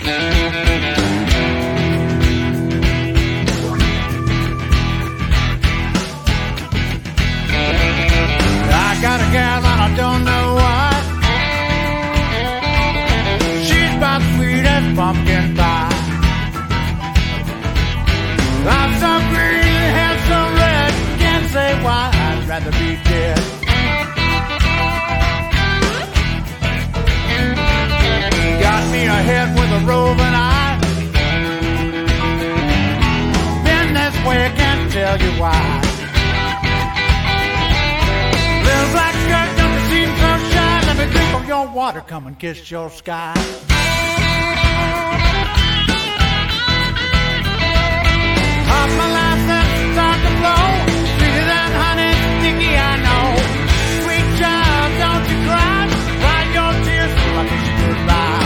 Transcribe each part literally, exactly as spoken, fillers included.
I got a gal and I don't know why. She's about sweet as pumpkin pie. I'm so green, hair so red, can't say why I'd rather be dead. Got me a head with a roving eye. Been this way, I can't tell you why. Little black skirt, don't you seem so shy? Let me drink of your water, come and kiss your sky. Half my life that's start to flow, sweeter than honey, sticky, I know. Sweet child, don't you cry, dry your tears so I kiss you goodbye.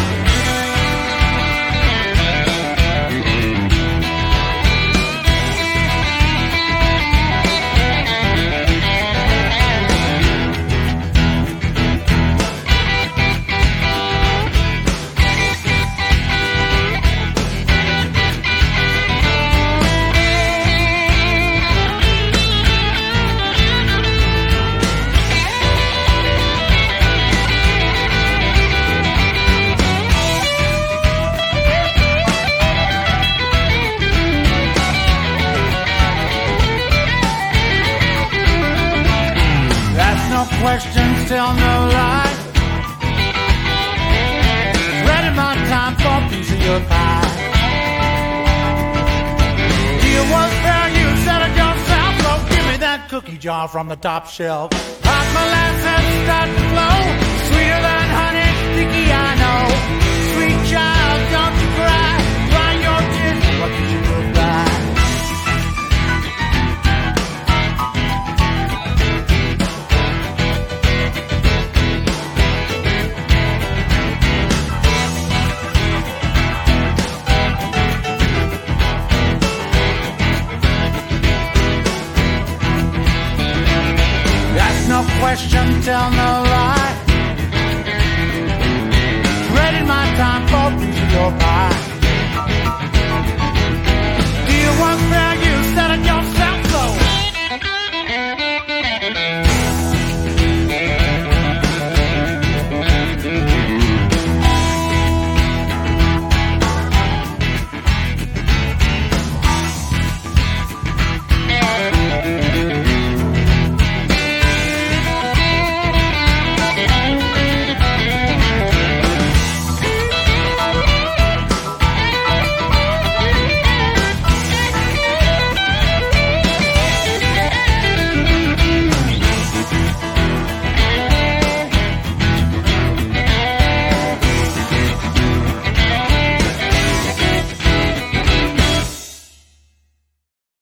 Questions tell no lie. Ready my time for a piece of your pie. Deal was fair, you said it yourself. So give me that cookie jar from the top shelf. Hot molasses start to flow, sweeter than honey, sticky, I know. Sweet child, don't you cry, dry your tears, what did you goodbye? No question, tell no lie. Ready my time for a piece of your pie. Deal was fair,